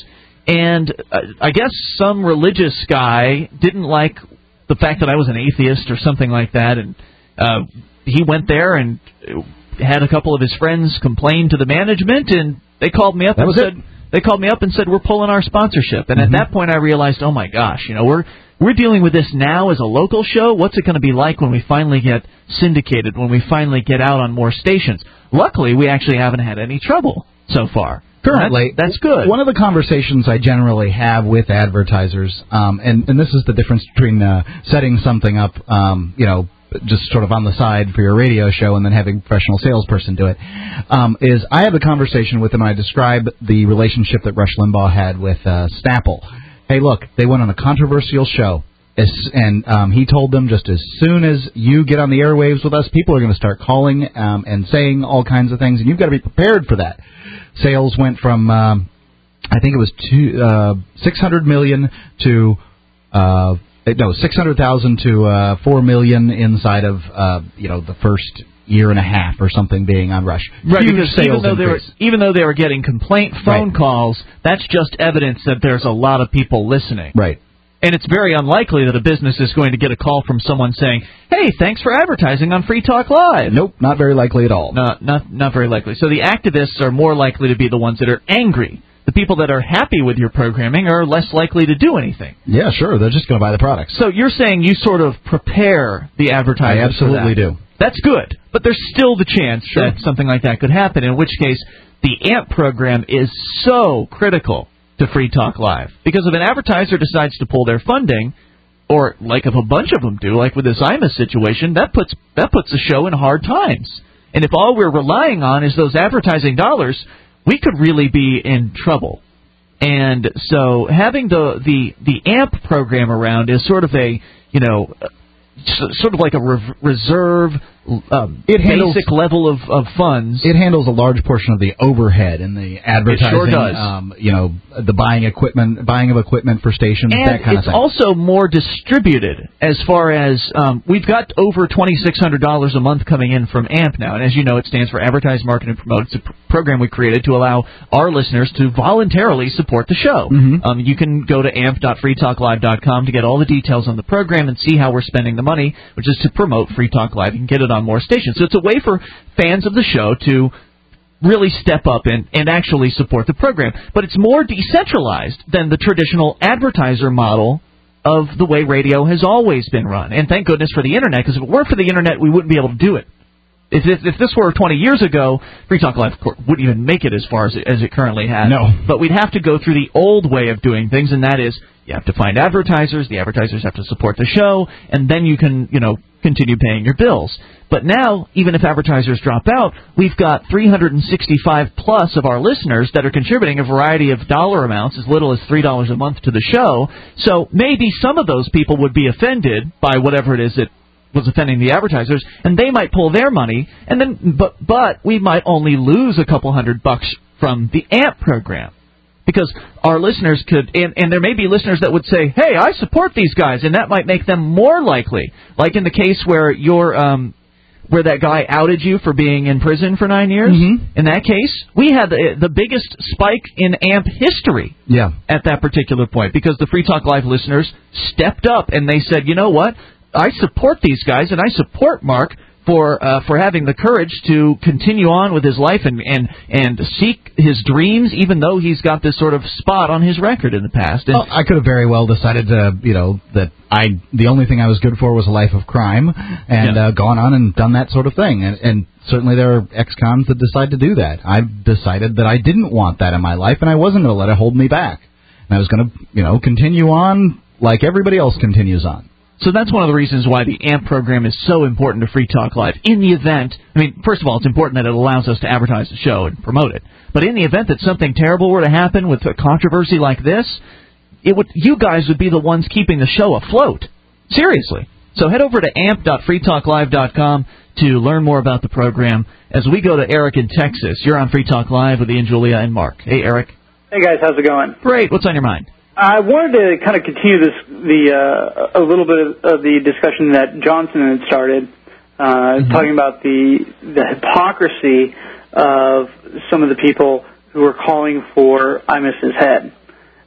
And uh, I guess some religious guy didn't like the fact that I was an atheist or something like that, and uh, he went there and had a couple of his friends complain to the management, and they called me up that and was said it. they called me up and said we're pulling our sponsorship. And Mm-hmm. at that point, I realized, oh my gosh, you know, we're we're dealing with this now as a local show. What's it going to be like when we finally get syndicated? When we finally get out on more stations? Luckily, we actually haven't had any trouble so far. Currently, that's, that's good. One of the conversations I generally have with advertisers, um, and, and this is the difference between uh, setting something up, um, you know, just sort of on the side for your radio show and then having a professional salesperson do it, um, is I have a conversation with them. I describe the relationship that Rush Limbaugh had with uh, Snapple. Hey, look, they went on a controversial show. As, and um, he told them just as soon as you get on the airwaves with us, people are going to start calling um, and saying all kinds of things, and you've got to be prepared for that. Sales went from, um, I think it was two, uh, six hundred million to, uh, no, six hundred thousand to uh, four million inside of, uh, you know, the first year and a half or something being on Rush. Right, Huge because sales even though, they were, increase. even though they were getting complaint phone Right. calls, that's just evidence that there's a lot of people listening. Right. And it's very unlikely that a business is going to get a call from someone saying, hey, thanks for advertising on Free Talk Live. Nope, not very likely at all. No, not, not very likely. So the activists are more likely to be the ones that are angry. The people that are happy with your programming are less likely to do anything. Yeah, sure, they're just going to buy the products. So you're saying you sort of prepare the advertisers I absolutely for that. do. That's good. But there's still the chance Sure. that something like that could happen, in which case the A M P program is so critical to Free Talk Live. Because if an advertiser decides to pull their funding, or like if a bunch of them do, like with this I M A S situation, that puts that puts the show in hard times. And if all we're relying on is those advertising dollars, we could really be in trouble. And so having the the the A M P program around is sort of a, you know, sort of like a re- reserve, um, It handles- basic level of, of funds. It handles a large portion of the overhead in the advertising. It sure does. Um, you know, the buying equipment, buying of equipment for stations, And that kind it's of thing. also more distributed as far as um, we've got over twenty-six hundred dollars a month coming in from A M P now. And as you know, it stands for Advertise, Market, and Promote. It's a pr- program we created to allow our listeners to voluntarily support the show. Mm-hmm. Um, you can go to amp dot free talk live dot com to get all the details on the program and see how we're spending the money, which is to promote Free Talk Live. You can get it on more stations. So it's a way for fans of the show to really step up and, and actually support the program. But it's more decentralized than the traditional advertiser model of the way radio has always been run. And thank goodness for the Internet, because if it weren't for the Internet, we wouldn't be able to do it. If, if, if this were twenty years ago, Free Talk Live wouldn't even make it as far as it, as it currently has. No. But we'd have to go through the old way of doing things, and that is you have to find advertisers, the advertisers have to support the show, and then you can, you know, continue paying your bills. But now, even if advertisers drop out, we've got three hundred sixty-five plus of our listeners that are contributing a variety of dollar amounts, as little as three dollars a month to the show. So maybe some of those people would be offended by whatever it is that was offending the advertisers, and they might pull their money, and then but but we might only lose a couple hundred bucks from the A M P program. Because our listeners could, and, and there may be listeners that would say, hey, I support these guys, and that might make them more likely. Like in the case where you're, um, where that guy outed you for being in prison for nine years. Mm-hmm. In that case, we had the, the biggest spike in A M P history Yeah. at that particular point, because the Free Talk Live listeners stepped up and they said, you know what, I support these guys, and I support Mark for uh, for having the courage to continue on with his life and, and and seek his dreams, even though he's got this sort of spot on his record in the past. And Well, I could have very well decided to, you know, that I the only thing I was good for was a life of crime, and Yeah. uh, gone on and done that sort of thing. And, and certainly there are ex-cons that decide to do that. I've decided that I didn't want that in my life, and I wasn't going to let it hold me back. And I was going to, you know, continue on like everybody else continues on. So that's one of the reasons why the A M P program is so important to Free Talk Live. In the event, I mean, first of all, it's important that it allows us to advertise the show and promote it. But in the event that something terrible were to happen with a controversy like this, it would you guys would be the ones keeping the show afloat. Seriously. So head over to amp dot free talk live dot com to learn more about the program. As we go to Eric in Texas, you're on Free Talk Live with Ian, Julia, and Mark. Hey, Eric. Hey, guys. How's it going? Great. What's on your mind? I wanted to kind of continue this, the uh, a little bit of, of the discussion that Johnson had started, uh, mm-hmm. talking about the the hypocrisy of some of the people who are calling for Imus's head.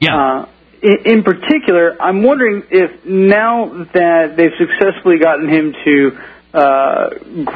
Yeah. Uh, in, in particular, I'm wondering if now that they've successfully gotten him to uh,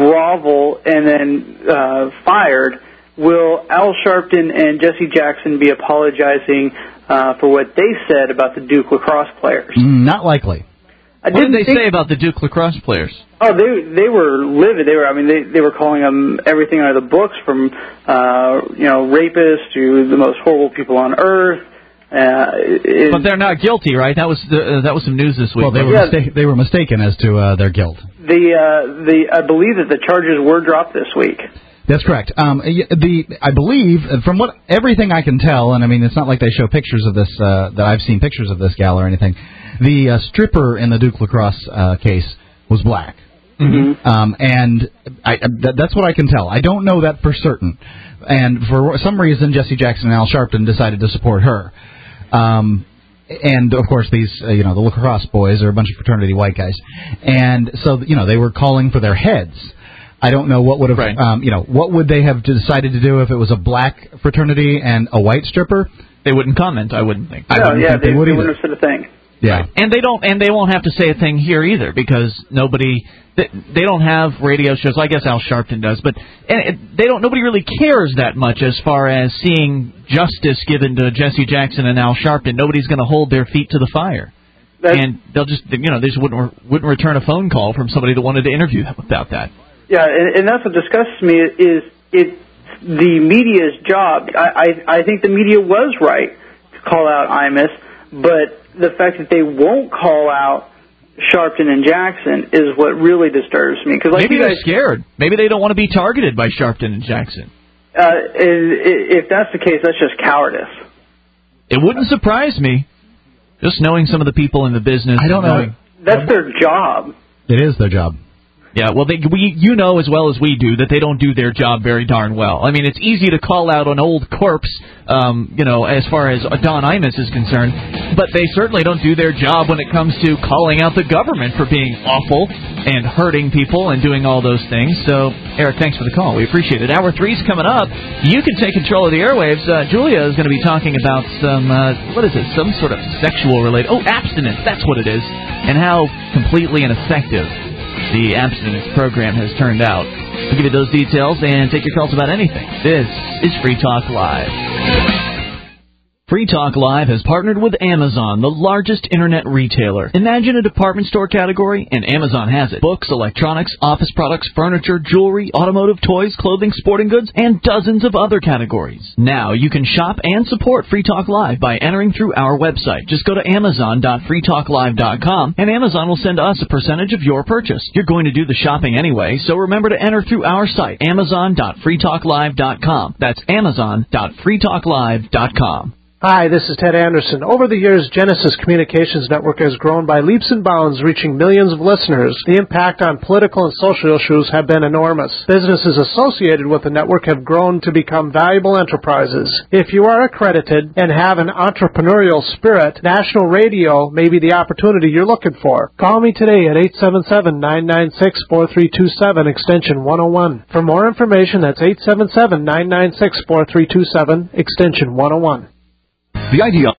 grovel and then uh, fired, will Al Sharpton and Jesse Jackson be apologizing uh, for what they said about the Duke lacrosse players? Not likely. I what did they think, say about the Duke lacrosse players? Oh, they they were livid. They were. I mean, they they were calling them everything under the books, from uh, you know rapists to the most horrible people on earth. Uh, it, but they're not guilty, right? That was the, uh, that was some news this week. Well, they were yeah. mista- they were mistaken as to uh, their guilt. The uh, the I believe that the charges were dropped this week. That's correct. Um, the I believe, from what everything I can tell, and I mean, it's not like they show pictures of this uh, that I've seen pictures of this gal or anything. The uh, stripper in the Duke lacrosse uh, case was black, mm-hmm. um, and I, th- that's what I can tell. I don't know that for certain, and for some reason, Jesse Jackson and Al Sharpton decided to support her. Um, and of course, these uh, you know the lacrosse boys are a bunch of fraternity white guys, and so you know they were calling for their heads. I don't know what would have, right. um, you know, what would they have decided to do if it was a black fraternity and a white stripper? They wouldn't comment. I wouldn't think. No, I wouldn't yeah, think they, they, would they either. wouldn't have said a thing. Yeah, right. and they don't, and they won't have to say a thing here either because nobody, they, they don't have radio shows. I guess Al Sharpton does, but and it, they don't. Nobody really cares that much as far as seeing justice given to Jesse Jackson and Al Sharpton. Nobody's going to hold their feet to the fire. That's, and they'll just, you know, they just wouldn't wouldn't return a phone call from somebody that wanted to interview them about that. Yeah, and, and that's what disgusts me is it the media's job. I, I I think the media was right to call out Imus, but the fact that they won't call out Sharpton and Jackson is what really disturbs me. Cause like Maybe you guys, they're scared. Maybe they don't want to be targeted by Sharpton and Jackson. Uh, if that's the case, that's just cowardice. It wouldn't surprise me. Just knowing some of the people in the business. I don't know. Knowing, that's their job. It is their job. Yeah, well, they, we, you know as well as we do that they don't do their job very darn well. I mean, it's easy to call out an old corpse, um, you know, as far as Don Imus is concerned, but they certainly don't do their job when it comes to calling out the government for being awful and hurting people and doing all those things. So, Eric, thanks for the call. We appreciate it. Hour three's coming up. You can take control of the airwaves. Uh, Julia is going to be talking about some, uh, what is it, some sort of sexual related, oh, abstinence, that's what it is, and how completely ineffective the abstinence program has turned out. We'll give you those details and take your calls about anything. This is Free Talk Live. Free Talk Live has partnered with Amazon, the largest internet retailer. Imagine a department store category, and Amazon has it. Books, electronics, office products, furniture, jewelry, automotive, toys, clothing, sporting goods, and dozens of other categories. Now you can shop and support Free Talk Live by entering through our website. Just go to amazon dot free talk live dot com, and Amazon will send us a percentage of your purchase. You're going to do the shopping anyway, so remember to enter through our site, amazon dot free talk live dot com. That's amazon dot free talk live dot com. Hi, this is Ted Anderson. Over the years, Genesis Communications Network has grown by leaps and bounds, reaching millions of listeners. The impact on political and social issues have been enormous. Businesses associated with the network have grown to become valuable enterprises. If you are accredited and have an entrepreneurial spirit, national radio may be the opportunity you're looking for. Call me today at eight seven seven, nine nine six, four three two seven, extension one oh one. For more information, that's eight seven seven, nine nine six, four three two seven, extension one oh one. The idea